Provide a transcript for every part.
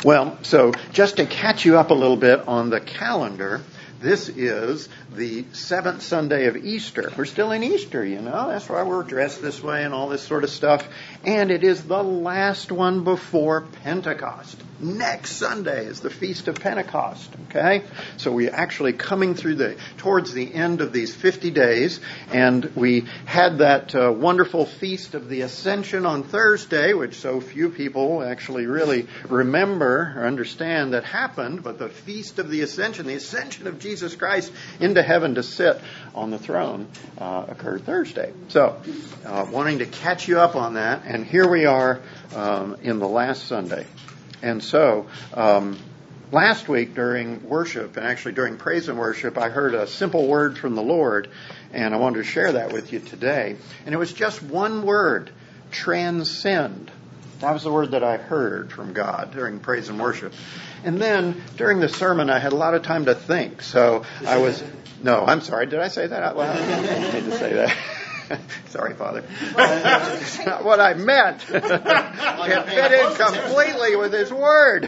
Well, so just to catch you up a little bit on the calendar, this is the seventh Sunday of Easter. We're still in Easter, you know. That's why we're dressed this way and all this sort of stuff. And it is the last one before Pentecost. Next Sunday is the Feast of Pentecost, okay? So we're actually coming through towards the end of these 50 days. And we had that wonderful Feast of the Ascension on Thursday, which so few people actually really remember or understand that happened. But the Feast of the Ascension of Jesus Christ into heaven to sit on the throne occurred Thursday. So, wanting to catch you up on that, and here we are in the last Sunday. And so, last week during worship, and actually during praise and worship, I heard a simple word from the Lord, and I wanted to share that with you today. And it was just one word, transcend. That was the word that I heard from God during praise and worship. And then during the sermon, I had a lot of time to think. So I'm sorry. Did I say that out loud? I didn't need to say that. Sorry, Father. That's not what I meant. It fit in completely with His Word.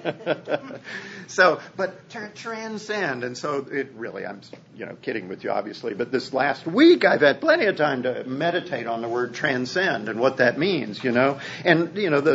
But transcend. And so I'm kidding with you, obviously. But this last week, I've had plenty of time to meditate on the word transcend and what that means, you know. And,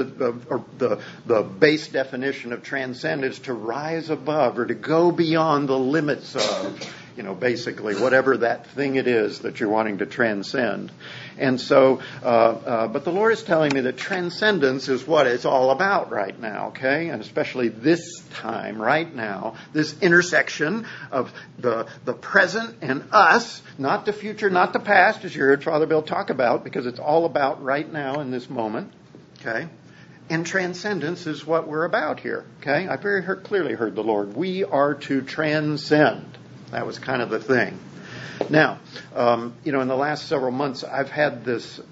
the base definition of transcend is to rise above or to go beyond the limits of, basically whatever that thing it is that you're wanting to transcend. And so, but the Lord is telling me that transcendence is what it's all about right now, okay? And especially this time, right now, this intersection of the present and us, not the future, not the past, as you heard Father Bill talk about, because it's all about right now in this moment, okay? And transcendence is what we're about here, okay? I very clearly heard the Lord. We are to transcend. That was kind of the thing. Now, in the last several months, I've had this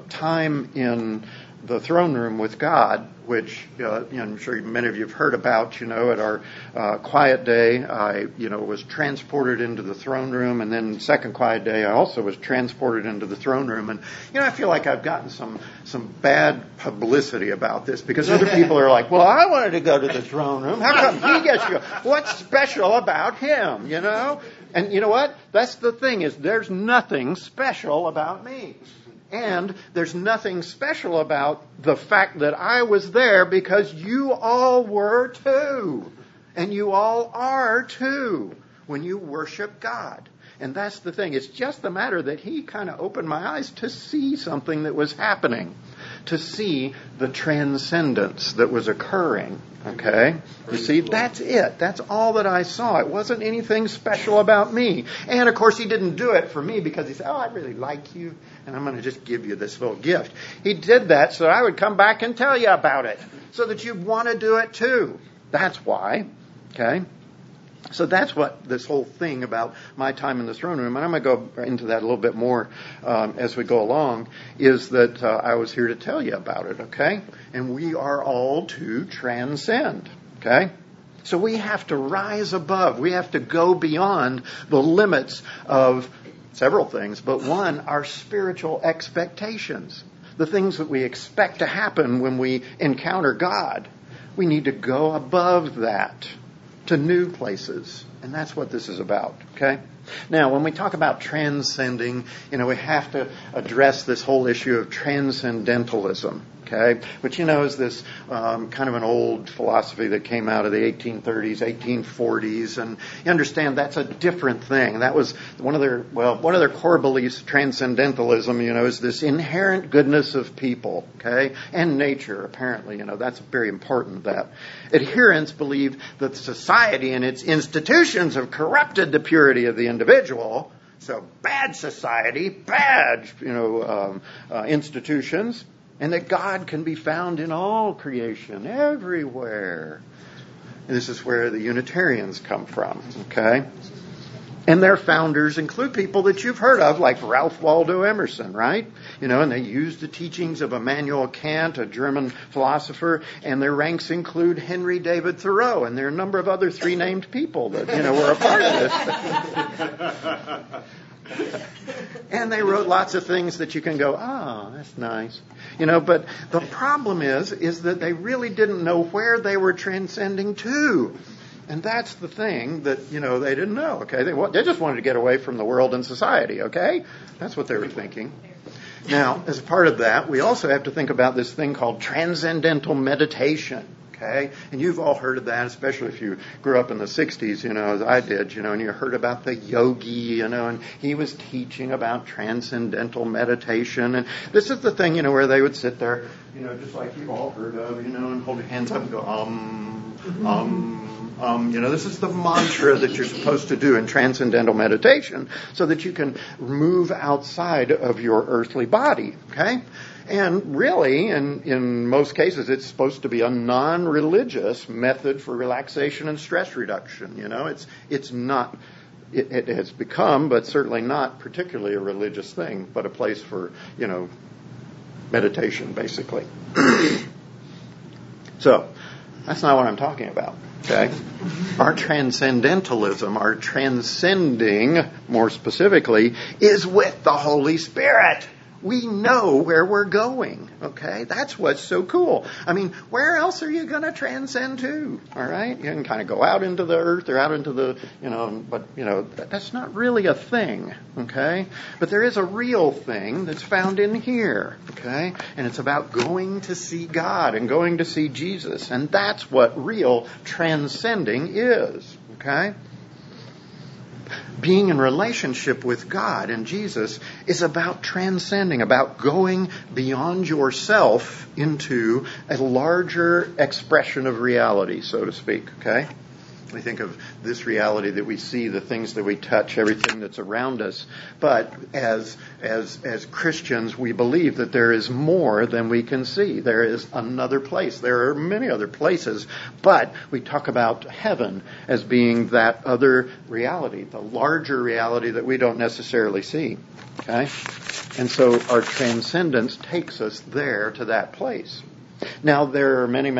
time in the throne room with God, which I'm sure many of you have heard about. At our quiet day, I was transported into the throne room, and then second quiet day, I also was transported into the throne room. And I feel like I've gotten some bad publicity about this because other people are like, "Well, I wanted to go to the throne room. How come he gets to go? What's special about him?" And you know what? That's the thing is there's nothing special about me. And there's nothing special about the fact that I was there because you all were too. And you all are too when you worship God. And that's the thing. It's just the matter that He kind of opened my eyes to see something that was happening. To see the transcendence that was occurring. Okay? You see, that's it. That's all that I saw. It wasn't anything special about me. And, of course, He didn't do it for me because He said, I really like you, and I'm going to just give you this little gift. He did that so that I would come back and tell you about it, so that you'd want to do it too. That's why. Okay? So that's what this whole thing about my time in the throne room, and I'm going to go into that a little bit more as we go along, is that I was here to tell you about it, okay? And we are all to transcend, okay? So we have to rise above. We have to go beyond the limits of several things, but one, our spiritual expectations. The things that we expect to happen when we encounter God. We need to go above that. To new places. And that's what this is about, okay? Now, when we talk about transcending, we have to address this whole issue of transcendentalism, okay? Which, is this kind of an old philosophy that came out of the 1830s, 1840s. And you understand that's a different thing. That was one of their core beliefs, transcendentalism, is this inherent goodness of people, okay? And nature, apparently, that's very important, that. Adherents believe that society and its institutions have corrupted the purity of the individual. So bad society, bad, institutions. And that God can be found in all creation, everywhere. And this is where the Unitarians come from, okay? And their founders include people that you've heard of, like Ralph Waldo Emerson, right? And they used the teachings of Immanuel Kant, a German philosopher, and their ranks include Henry David Thoreau, and there are a number of other three-named people that, were a part of this. And they wrote lots of things that you can go, oh, that's nice. But the problem is that they really didn't know where they were transcending to. And that's the thing that, they didn't know, okay? They just wanted to get away from the world and society, okay? That's what they were thinking. Now, as a part of that, we also have to think about this thing called transcendental meditation. Okay? And you've all heard of that, especially if you grew up in the 60s, as I did, and you heard about the yogi, and he was teaching about transcendental meditation. And this is the thing, where they would sit there, just like you've all heard of, and hold your hands up and go, this is the mantra that you're supposed to do in transcendental meditation so that you can move outside of your earthly body, okay? And really, in most cases, it's supposed to be a non-religious method for relaxation and stress reduction. It's not, it has become, but certainly not particularly a religious thing, but a place for, meditation, basically. So, that's not what I'm talking about. Okay? Our transcendentalism, our transcending, more specifically, is with the Holy Spirit. We know where we're going, okay? That's what's so cool. I mean, where else are you going to transcend to, all right? You can kind of go out into the earth or out into the, but, that's not really a thing, okay? But there is a real thing that's found in here, okay? And it's about going to see God and going to see Jesus. And that's what real transcending is, okay? Being in relationship with God and Jesus is about transcending, about going beyond yourself into a larger expression of reality, so to speak, okay? We think of this reality that we see, the things that we touch, everything that's around us. But as Christians, we believe that there is more than we can see. There is another place. There are many other places. But we talk about heaven as being that other reality, the larger reality that we don't necessarily see. Okay? And so our transcendence takes us there to that place. Now, there are many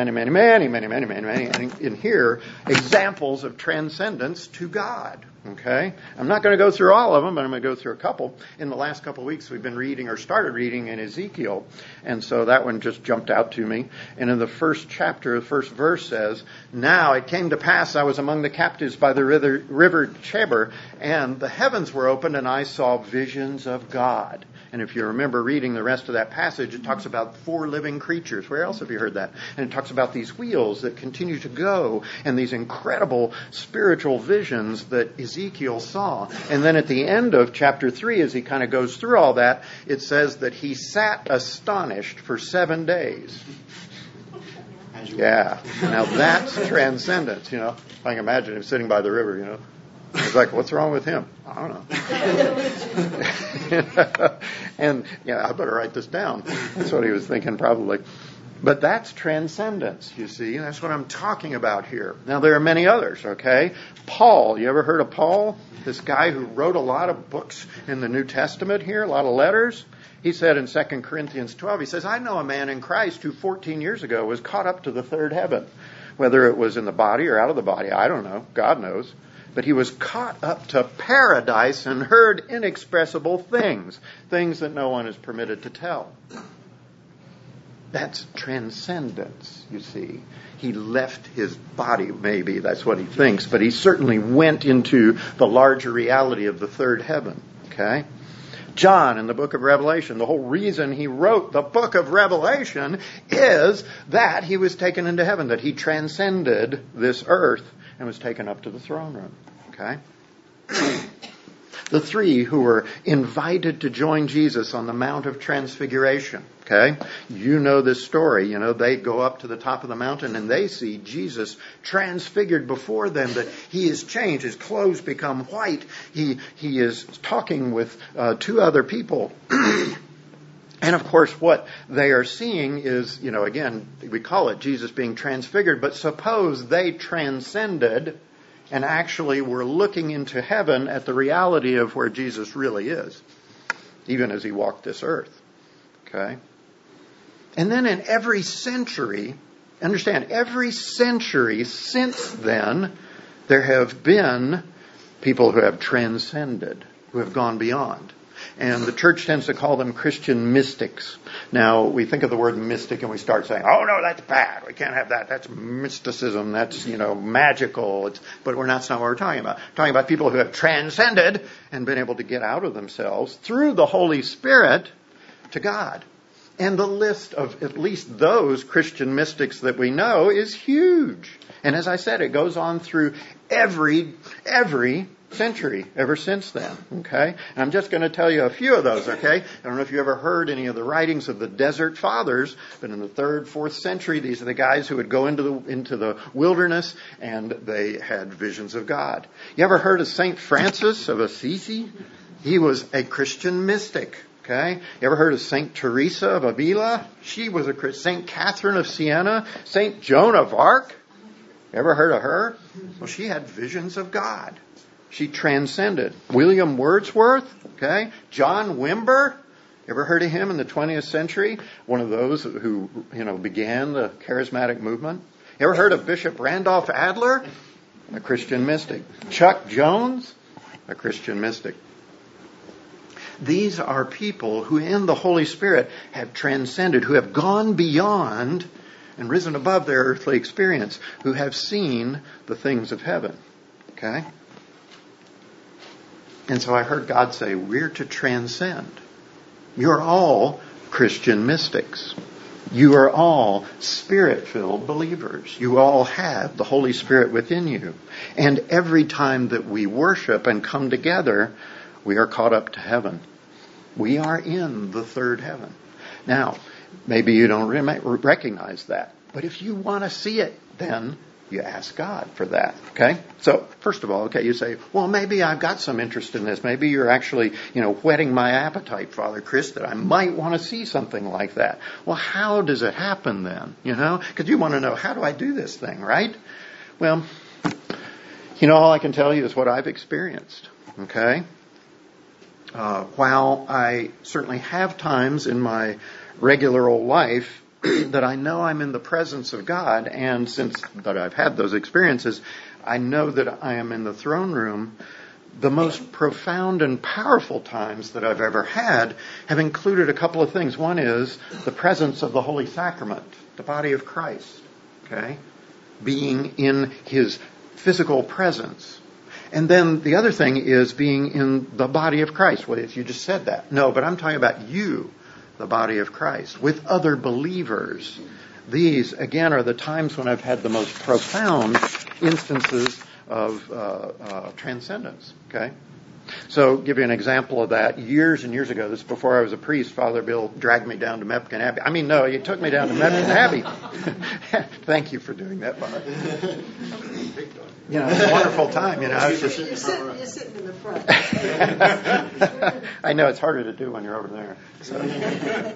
in here examples of transcendence to God. Okay? I'm not going to go through all of them, but I'm going to go through a couple. In the last couple of weeks, we've been reading or started reading in Ezekiel. And so that one just jumped out to me. And in the first chapter, the first verse says, "Now it came to pass, I was among the captives by the river Chebar, and the heavens were opened, and I saw visions of God." And if you remember reading the rest of that passage, it talks about 4 living creatures. Where else have you heard that? And it talks about these wheels that continue to go and these incredible spiritual visions that Ezekiel saw. And then at the end of chapter 3, as he kind of goes through all that, it says that he sat astonished for 7 days. Yeah. Now that's transcendence, If I can imagine him sitting by the river, It's like, what's wrong with him? I don't know. And, I better write this down. That's what he was thinking probably. But that's transcendence, you see. And that's what I'm talking about here. Now, there are many others, okay? Paul, you ever heard of Paul? This guy who wrote a lot of books in the New Testament here, a lot of letters. He said in 2 Corinthians 12, he says, "I know a man in Christ who 14 years ago was caught up to the third heaven." Whether it was in the body or out of the body, I don't know. God knows. But he was caught up to paradise and heard inexpressible things that no one is permitted to tell. That's transcendence, you see. He left his body, maybe, that's what he thinks, but he certainly went into the larger reality of the third heaven, okay? John, in the book of Revelation, the whole reason he wrote the book of Revelation is that he was taken into heaven, that he transcended this earth and was taken up to the throne room. Okay? The 3 who were invited to join Jesus on the Mount of Transfiguration. Okay? You know this story. They go up to the top of the mountain and they see Jesus transfigured before them, that he is changed. His clothes become white. He is talking with 2 other people. And of course, what they are seeing is, again, we call it Jesus being transfigured, but suppose they transcended and actually were looking into heaven at the reality of where Jesus really is, even as he walked this earth. Okay? And then in every century, understand, every century since then, there have been people who have transcended, who have gone beyond. And the church tends to call them Christian mystics. Now, we think of the word mystic and we start saying, oh no, that's bad. We can't have that. That's mysticism. That's, magical. But that's not what we're talking about. We're talking about people who have transcended and been able to get out of themselves through the Holy Spirit to God. And the list of at least those Christian mystics that we know is huge. And as I said, it goes on through every century ever since then. Okay? And I'm just going to tell you a few of those, okay? I don't know if you ever heard any of the writings of the Desert Fathers, but in the 3rd, 4th century, these are the guys who would go into the wilderness and they had visions of God. You ever heard of St. Francis of Assisi? He was a Christian mystic. Okay? You ever heard of St. Teresa of Avila? She was a Christian. St. Catherine of Siena? St. Joan of Arc? Ever heard of her? Well, she had visions of God. She transcended. William Wordsworth? Okay? John Wimber? Ever heard of him in the 20th century? One of those who, began the charismatic movement. Ever heard of Bishop Randolph Adler? A Christian mystic. Chuck Jones? A Christian mystic. These are people who in the Holy Spirit have transcended, who have gone beyond and risen above their earthly experience, who have seen the things of heaven. Okay? And so I heard God say, we're to transcend. You're all Christian mystics. You are all Spirit-filled believers. You all have the Holy Spirit within you. And every time that we worship and come together, we are caught up to heaven. We are in the third heaven. Now, maybe you don't recognize that. But if you want to see it, then you ask God for that. Okay? So, first of all, you say, well, maybe I've got some interest in this. Maybe you're actually, whetting my appetite, Father Chris, that I might want to see something like that. Well, how does it happen then? Because you want to know, how do I do this thing, right? Well, all I can tell you is what I've experienced. Okay? While I certainly have times in my regular old life that I know I'm in the presence of God, and since that I've had those experiences, I know that I am in the throne room, the most profound and powerful times that I've ever had have included a couple of things. One is the presence of the Holy Sacrament, the body of Christ, okay, being in His physical presence. And then the other thing is being in the body of Christ. Well, if you just said that. No, but I'm talking about you, the body of Christ, with other believers. These, again, are the times when I've had the most profound instances of transcendence. Okay? So, give you an example of that. Years and years ago, this is before I was a priest, Father Bill dragged me down to Mepkin Abbey. No, he took me down to Mepkin Abbey. Thank you for doing that, Bob. It's a wonderful time. You're sitting in the front. I know it's harder to do when you're over there. So.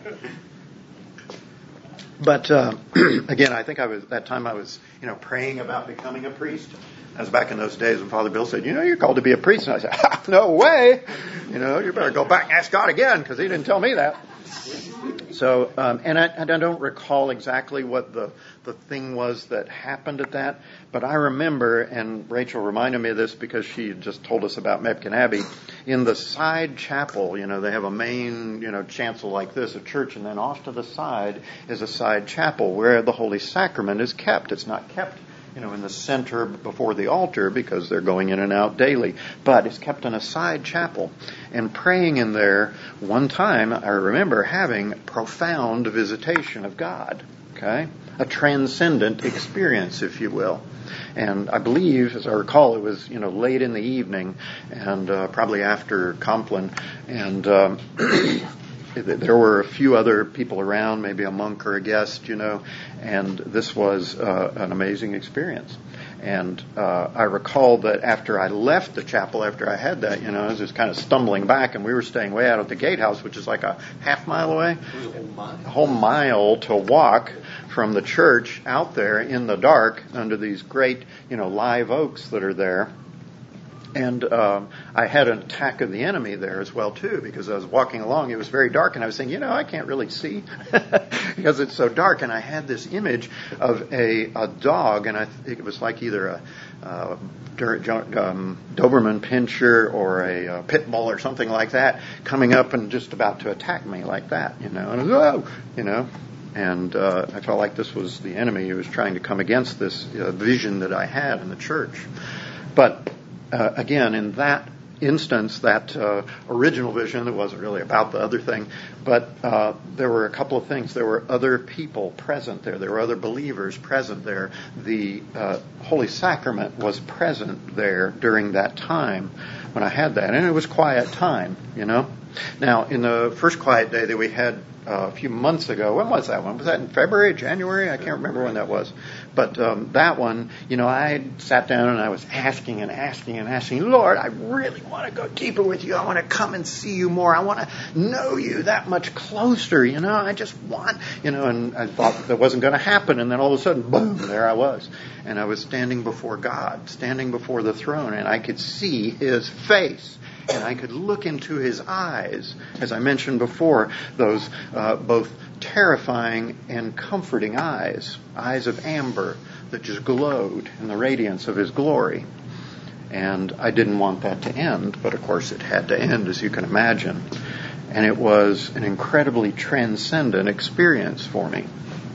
But again, I think I was praying about becoming a priest. That was back in those days when Father Bill said, you're called to be a priest. And I said, no way. You better go back and ask God again, because He didn't tell me that. So, and I don't recall exactly what the thing was that happened at that, but I remember, and Rachel reminded me of this because she just told us about Mepkin Abbey, in the side chapel, they have a main, chancel like this, a church, and then off to the side is a side chapel where the Holy Sacrament is kept. It's not kept in the center before the altar because they're going in and out daily. But it's kept in a side chapel. And praying in there, one time I remember having profound visitation of God. Okay? A transcendent experience, if you will. And I believe, as I recall, it was, late in the evening and probably after Compline. And there were a few other people around, maybe a monk or a guest, and this was an amazing experience. And I recall that after I left the chapel, after I had that, I was just kind of stumbling back, and we were staying way out at the gatehouse, which is like a half mile away. It was a whole mile to walk from the church out there in the dark under these great, live oaks that are there. And I had an attack of the enemy there as well, too, because I was walking along. It was very dark, and I was saying, I can't really see because it's so dark. And I had this image of a dog, and I think it was like either a Doberman Pinscher or a pit bull or something like that, coming up and just about to attack me like that, And I was, And I felt like this was the enemy who was trying to come against this vision that I had in the church. But again, in that instance, that original vision, it wasn't really about the other thing, but there were a couple of things. There were other people present there. There were other believers present there. The Holy Sacrament was present there during that time when I had that, and it was quiet time, Now, in the first quiet day that we had a few months ago, when was that one? Was that in February, January? I can't remember when that was. But that one, I sat down and I was asking, Lord, I really want to go deeper with you. I want to come and see you more. I want to know you that much closer, I just want, and I thought that wasn't going to happen. And then all of a sudden, boom, there I was. And I was standing before God, standing before the throne, and I could see His face. And I could look into His eyes, as I mentioned before, those both terrifying and comforting eyes of amber that just glowed in the radiance of His glory. And I didn't want that to end, but of course it had to end, as you can imagine. And it was an incredibly transcendent experience for me.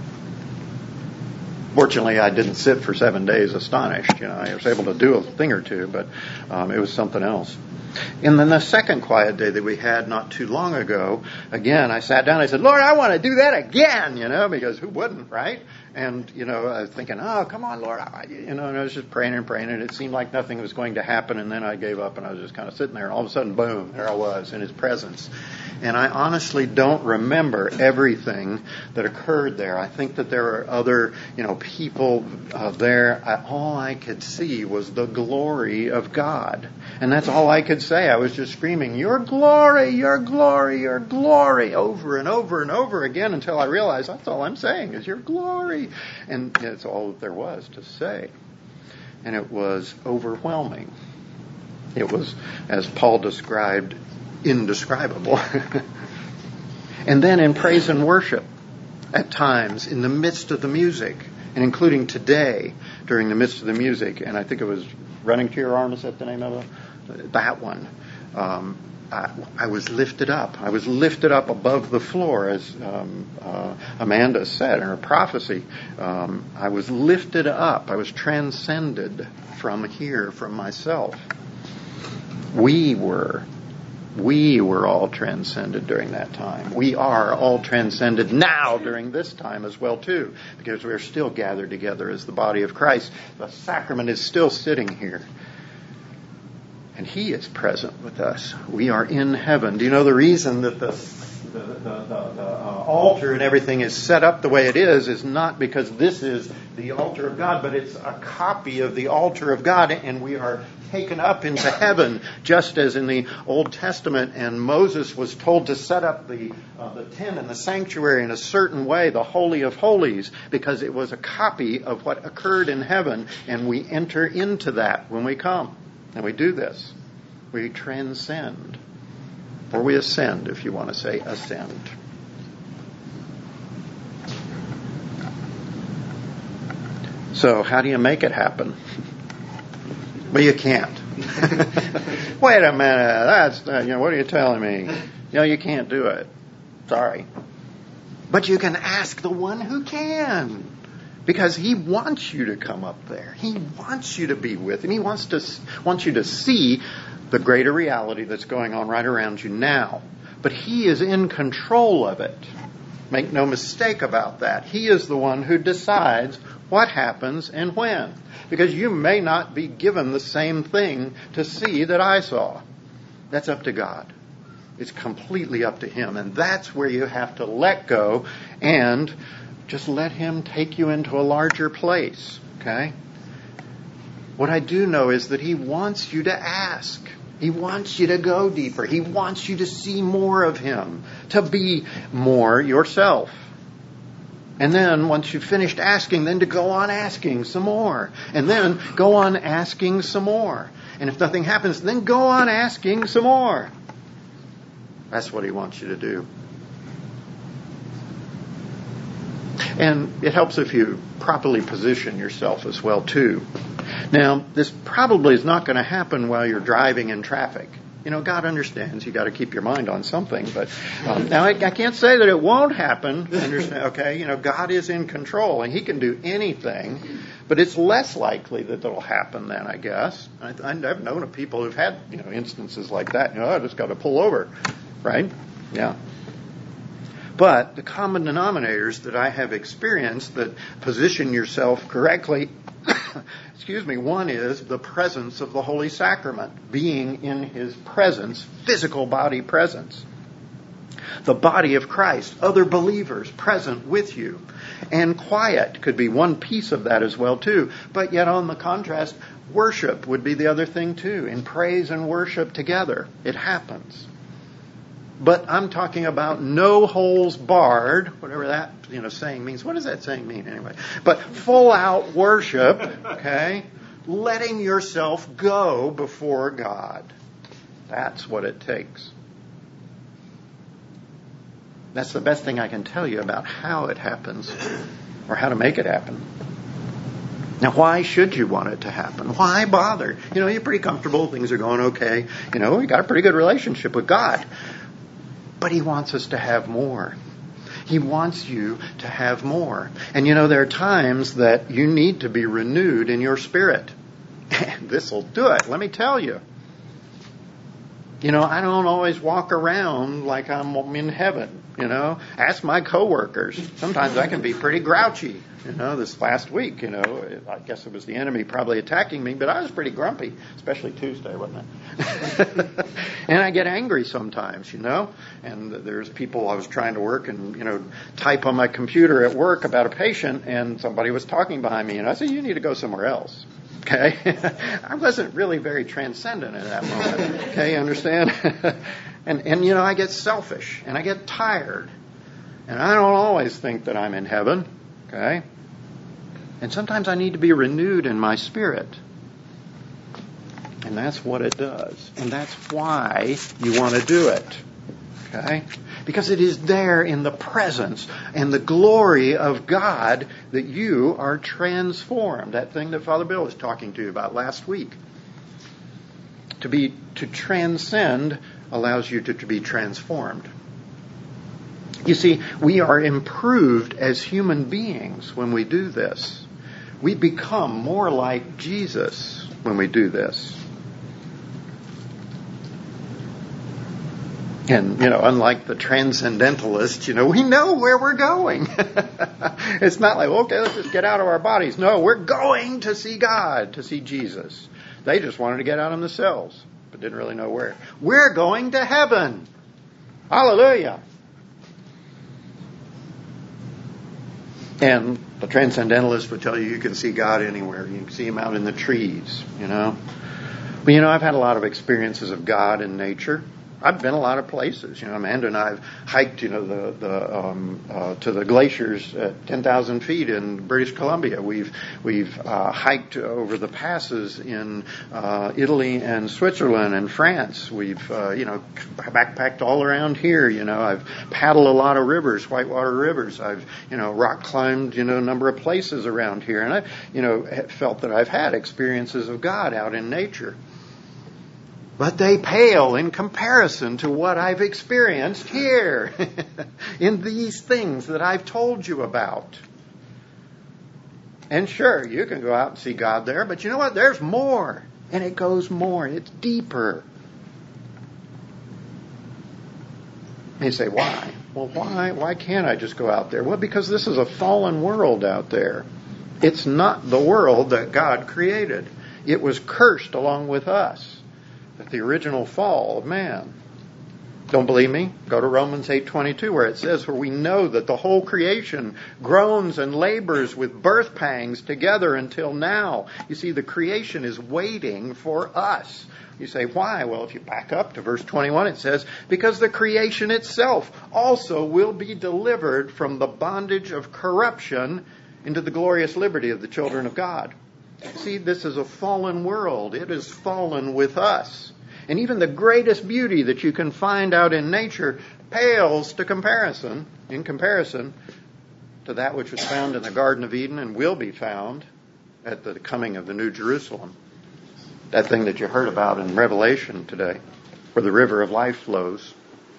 Fortunately, I didn't sit for 7 days astonished. I was able to do a thing or two, but it was something else. And then the second quiet day that we had not too long ago, again, I sat down and I said, Lord, I want to do that again, because who wouldn't, right? And, I was thinking, oh, come on, Lord, and I was just praying, and it seemed like nothing was going to happen, and then I gave up, and I was just kind of sitting there, and all of a sudden, boom, there I was in His presence. And I honestly don't remember everything that occurred there. I think that there are other, people there. All I could see was the glory of God. And that's all I could say. I was just screaming, your glory, your glory, your glory, over and over and over again until I realized that's all I'm saying is your glory. And that's all that there was to say. And it was overwhelming. It was, as Paul described, indescribable. And then in praise and worship, at times, in the midst of the music, and including today, during the midst of the music, and I think it was Running to Your Arms, is that the name of it? That one. I was lifted up. I was lifted up above the floor, as Amanda said in her prophecy. I was lifted up. I was transcended from here, from myself. We were all transcended during that time. We are all transcended now during this time as well, too, because we are still gathered together as the body of Christ. The sacrament is still sitting here. And He is present with us. We are in heaven. Do you know the reason that the altar and everything is set up the way it is not because this is the altar of God, but it's a copy of the altar of God, and we are taken up into heaven, just as in the Old Testament, and Moses was told to set up the tent and the sanctuary in a certain way, the Holy of Holies, because it was a copy of what occurred in heaven, and we enter into that when we come. And we do this. We transcend. Or we ascend, if you want to say ascend. So how do you make it happen? Well, you can't. Wait a minute. That's what are you telling me? You can't do it. Sorry. But you can ask the one who can. Because He wants you to come up there. He wants you to be with Him. He wants you to see the greater reality that's going on right around you now. But He is in control of it. Make no mistake about that. He is the one who decides what happens and when. Because you may not be given the same thing to see that I saw. That's up to God. It's completely up to Him. And that's where you have to let go and just let Him take you into a larger place. Okay? What I do know is that He wants you to ask. He wants you to go deeper. He wants you to see more of Him, to be more yourself. And then once you've finished asking, then to go on asking some more. And then go on asking some more. And if nothing happens, then go on asking some more. That's what he wants you to do. And it helps if you properly position yourself as well, too. Now, this probably is not going to happen while you're driving in traffic. You know, God understands you got to keep your mind on something. But now I can't say that it won't happen. Understand? Okay, you know, God is in control and He can do anything. But it's less likely that it'll happen then, I guess. I've known of people who've had, you know, instances like that. You know, I just got to pull over, right? Yeah. But the common denominators that I have experienced that position yourself correctly, excuse me, one is the presence of the Holy Sacrament, being in His presence, physical body presence. The body of Christ, other believers present with you. And quiet could be one piece of that as well too. But yet on the contrast, worship would be the other thing too. In praise and worship together, it happens. But I'm talking about no holes barred, whatever that, you know, saying means. What does that saying mean anyway? But full out worship, okay? Letting yourself go before God. That's what it takes. That's the best thing I can tell you about how it happens or how to make it happen. Now, why should you want it to happen? Why bother? You know, you're pretty comfortable. Things are going okay. You know, you got a pretty good relationship with God. But He wants us to have more. He wants you to have more. And you know, there are times that you need to be renewed in your spirit. And this will do it, let me tell you. You know, I don't always walk around like I'm in heaven, you know. Ask my coworkers. Sometimes I can be pretty grouchy. You know, this last week, you know, I guess it was the enemy probably attacking me, but I was pretty grumpy, especially Tuesday, wasn't it? And I get angry sometimes, you know. And there's people, I was trying to work and, you know, type on my computer at work about a patient, and somebody was talking behind me, and I said, you need to go somewhere else. Okay? I wasn't really very transcendent in that moment. Okay, you understand? And you know, I get selfish, and I get tired. And I don't always think that I'm in heaven. Okay? And sometimes I need to be renewed in my spirit. And that's what it does. And that's why you want to do it. Okay? Because it is there in the presence and the glory of God that you are transformed. That thing that Father Bill was talking to you about last week. To transcend allows you to be transformed. You see, we are improved as human beings when we do this. We become more like Jesus when we do this. And, you know, unlike the transcendentalists, you know, we know where we're going. It's not like, okay, let's just get out of our bodies. No, we're going to see God, to see Jesus. They just wanted to get out of themselves, but didn't really know where. We're going to heaven. Hallelujah. And the transcendentalists would tell you can see God anywhere. You can see Him out in the trees, you know. But, you know, I've had a lot of experiences of God in nature. I've been a lot of places. You know, Amanda and I have hiked, you know, to the glaciers at 10,000 feet in British Columbia. We've hiked over the passes in Italy and Switzerland and France. We've you know, backpacked all around here. You know, I've paddled a lot of rivers, whitewater rivers. I've, you know, rock climbed, you know, a number of places around here, and I, you know, felt that I've had experiences of God out in nature. But they pale in comparison to what I've experienced here in these things that I've told you about. And sure, you can go out and see God there, but you know what? There's more. And it goes more. It's deeper. And you say, why? Well, why can't I just go out there? Well, because this is a fallen world out there. It's not the world that God created. It was cursed along with us. At the original fall of man. Don't believe me? Go to Romans 8:22 where it says, "For we know that the whole creation groans and labors with birth pangs together until now." You see, the creation is waiting for us. You say, why? Well, if you back up to verse 21, it says, "Because the creation itself also will be delivered from the bondage of corruption into the glorious liberty of the children of God." See, this is a fallen world. It is fallen with us. And even the greatest beauty that you can find out in nature pales in comparison to that which was found in the Garden of Eden and will be found at the coming of the New Jerusalem. That thing that you heard about in Revelation today, where the river of life flows.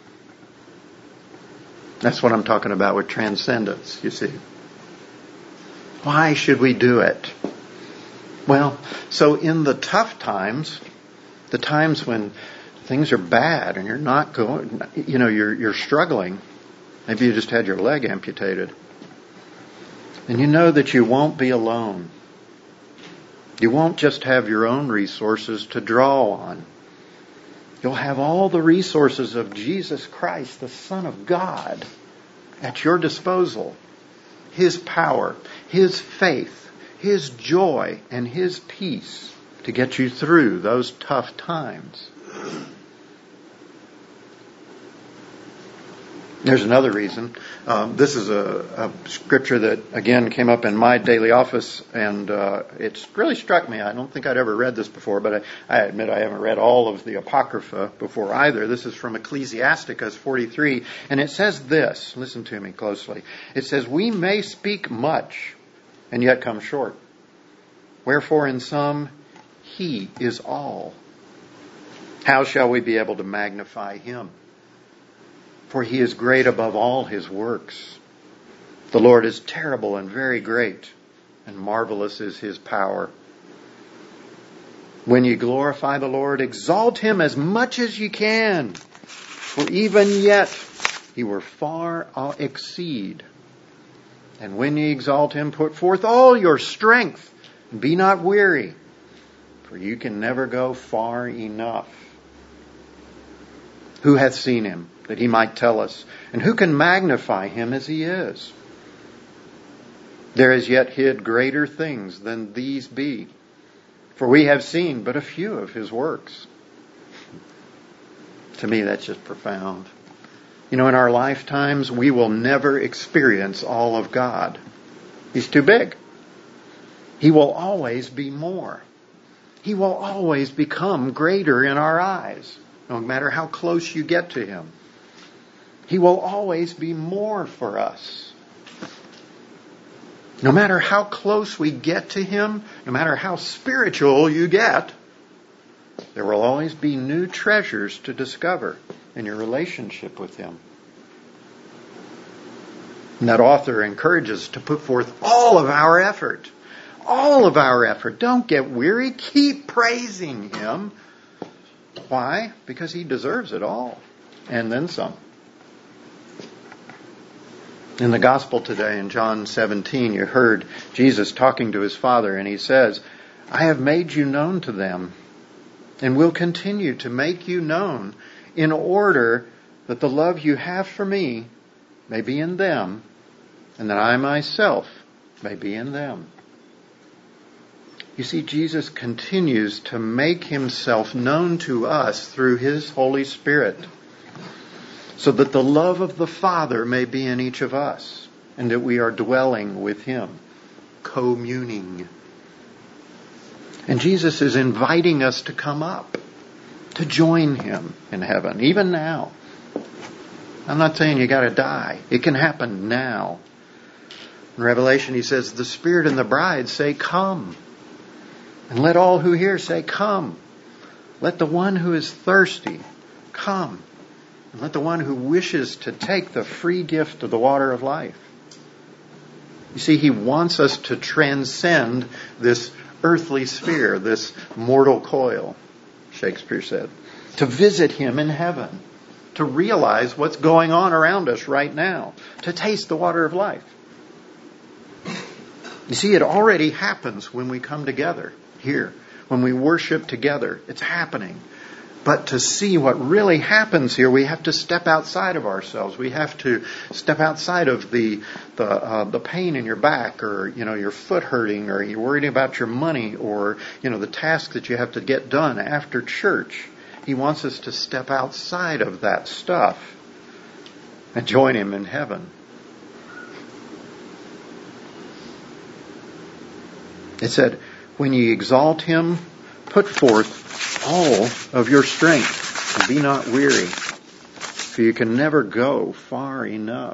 That's what I'm talking about with transcendence, you see. Why should we do it? Well, so in the tough times, the times when things are bad and you're not going, you're struggling. Maybe you just had your leg amputated. And you know that you won't be alone. You won't just have your own resources to draw on. You'll have all the resources of Jesus Christ, the Son of God, at your disposal. His power, His faith, His joy, and His peace to get you through those tough times. There's another reason. This is a scripture that, again, came up in my daily office, and it's really struck me. I don't think I'd ever read this before, but I admit I haven't read all of the Apocrypha before either. This is from Ecclesiasticus 43, and it says this. Listen to me closely. It says, "We may speak much and yet come short. Wherefore in some He is all. How shall we be able to magnify Him? For He is great above all His works. The Lord is terrible and very great, and marvelous is His power. When ye glorify the Lord, exalt Him as much as ye can, for even yet He will far exceed. And when ye exalt Him, put forth all your strength, and be not weary, for you can never go far enough. Who hath seen Him, that He might tell us? And who can magnify Him as He is? There is yet hid greater things than these be. For we have seen but a few of His works." To me, that's just profound. In our lifetimes, we will never experience all of God. He's too big. He will always be more. He will always become greater in our eyes, no matter how close you get to Him. He will always be more for us. No matter how close we get to Him, no matter how spiritual you get, there will always be new treasures to discover in your relationship with Him. And that author encourages us to put forth all of our effort. All of our effort. Don't get weary. Keep praising Him. Why? Because He deserves it all. And then some. In the gospel today, in John 17, you heard Jesus talking to His Father, and He says, "I have made you known to them, and will continue to make you known, in order that the love you have for me may be in them, and that I myself may be in them." You see, Jesus continues to make Himself known to us through His Holy Spirit, so that the love of the Father may be in each of us, and that we are dwelling with Him, communing. And Jesus is inviting us to come up, to join Him in heaven, even now. I'm not saying you got to die. It can happen now. In Revelation, He says, "The Spirit and the bride say, 'Come.' And let all who hear say, 'Come.' Let the one who is thirsty come. And let the one who wishes to take the free gift of the water of life." You see, He wants us to transcend this earthly sphere, this mortal coil, Shakespeare said. To visit Him in heaven. To realize what's going on around us right now. To taste the water of life. You see, it already happens when we come together here. When we worship together, it's happening. But to see what really happens here, we have to step outside of ourselves. We have to step outside of the pain in your back, or your foot hurting, or you're worried about your money, or the task that you have to get done after church. He wants us to step outside of that stuff and join Him in heaven. It said, when ye exalt Him, put forth all of your strength, and be not weary, for you can never go far enough.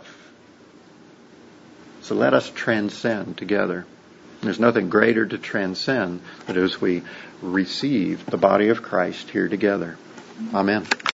So let us transcend together. There's nothing greater to transcend than as we receive the body of Christ here together. Amen.